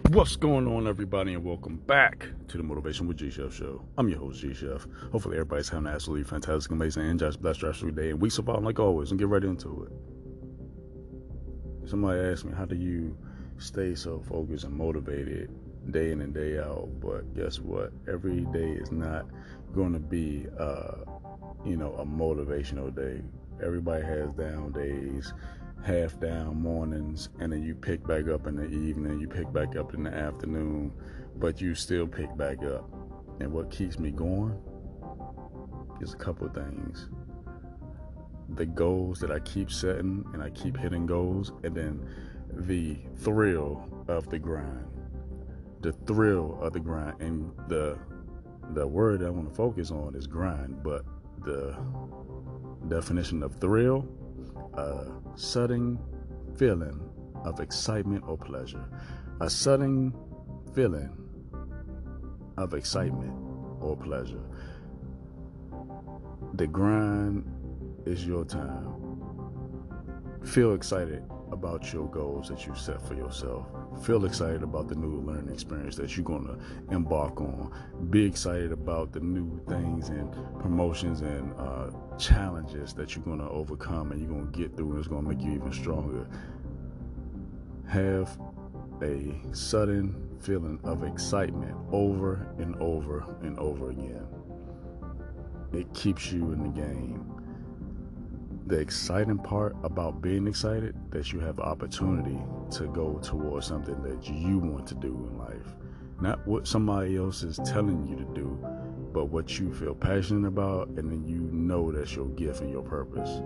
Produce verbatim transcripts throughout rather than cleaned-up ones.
What's going on, everybody, and welcome back to the Motivation with G Chef show. I'm your host, G Chef. Hopefully, everybody's having an absolutely fantastic, amazing, and just blessed rest of your day and week so far, like always, and get right into it. Somebody asked me, how do you stay so focused and motivated day in and day out? But guess what? Every day is not going to be, uh, you know, a motivational day. Everybody has down days, half down mornings, and then you pick back up in the evening, you pick back up in the afternoon, but you still pick back up. And what keeps me going is a couple of things. The goals that I keep setting, and I keep hitting goals, and then the thrill of the grind. The thrill of the grind, and the the word I want to focus on is grind, but the definition of thrill, a sudden feeling of excitement or pleasure. A sudden feeling of excitement or pleasure. The grind is your time. Feel excited about your goals that you set for yourself. Feel excited about the new learning experience that you're going to embark on. Be excited about the new things and promotions and uh, challenges that you're going to overcome and you're going to get through, and it's going to make you even stronger. Have a sudden feeling of excitement over and over and over again. It keeps you in the game. The exciting part about being excited, that you have the opportunity to go towards something that you want to do in life. Not what somebody else is telling you to do, but what you feel passionate about, and then you know that's your gift and your purpose.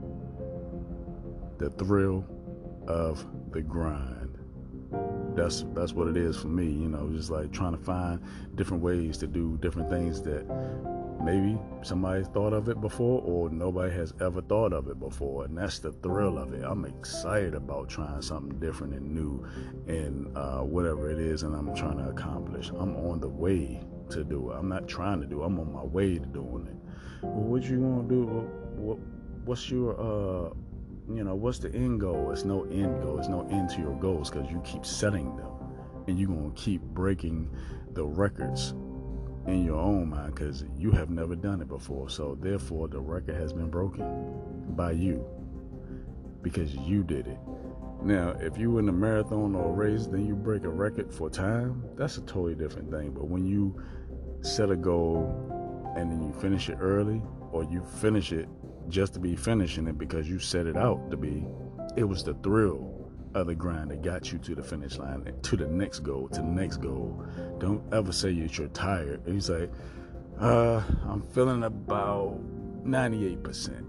The thrill of the grind. That's that's what it is for me, you know, just like trying to find different ways to do different things that maybe somebody thought of it before or nobody has ever thought of it before, and that's the thrill of it. I'm excited about trying something different and new and uh, whatever it is and I'm trying to accomplish. I'm on the way to do it. I'm not trying to do it. I'm on my way to doing it. Well, what you want to do? What, what's your, uh, you know, what's the end goal? It's no end goal. It's no end to your goals because you keep setting them and you're going to keep breaking the records in your own mind because you have never done it before. So therefore the record has been broken by you because you did it. Now if you in a marathon or a race, then you break a record for time, that's a totally different thing. But when you set a goal and then you finish it early, or you finish it just to be finishing it because you set it out to be, it was the thrill of the grind that got you to the finish line, to the next goal, to the next goal. Don't ever say that you're tired. And you say, uh, I'm feeling about ninety-eight percent.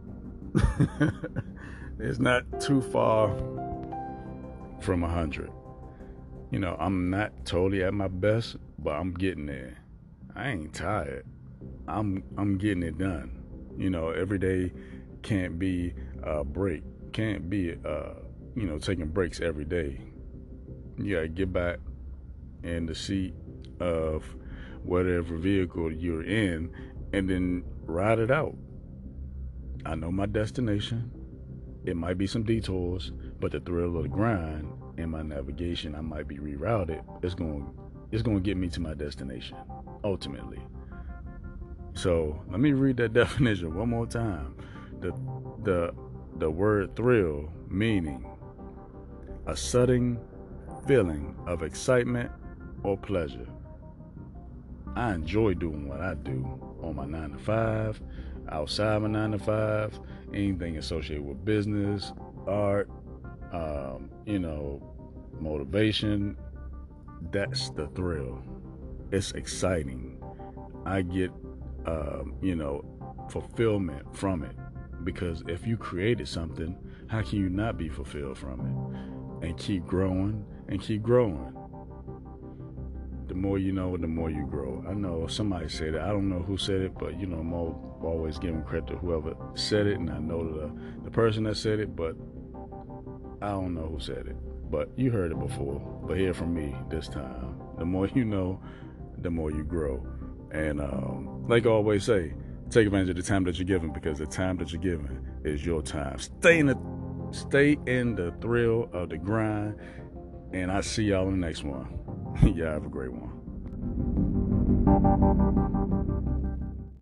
It's not too far from one hundred. You know, I'm not totally at my best, but I'm getting there. I ain't tired. I'm I'm getting it done. You know, every day can't be a break. Can't be uh you know, taking breaks every day. You gotta get back in the seat of whatever vehicle you're in and then ride it out. I know my destination. It might be some detours, but the thrill of the grind and my navigation, I might be rerouted. It's going, it's going to get me to my destination, ultimately. So let me read that definition one more time. The the the word thrill, meaning a sudden feeling of excitement or pleasure. I enjoy doing what I do on my nine to five, outside my nine to five, anything associated with business, art, um, you know, motivation. That's the thrill. It's exciting. I get, um, you know, fulfillment from it, because if you created something, how can you not be fulfilled from it? And keep growing and keep growing. The more you know, the more you grow. I know somebody said it. I don't know who said it, but you know, I'm always giving credit to whoever said it, and I know the, the person that said it, but I don't know who said it. But you heard it before. But hear from me this time. The more you know, the more you grow. And um, like I always say, take advantage of the time that you're given, because the time that you're given is your time. Stay in the Stay in the thrill of the grind. And I see y'all in the next one. Y'all have a great one.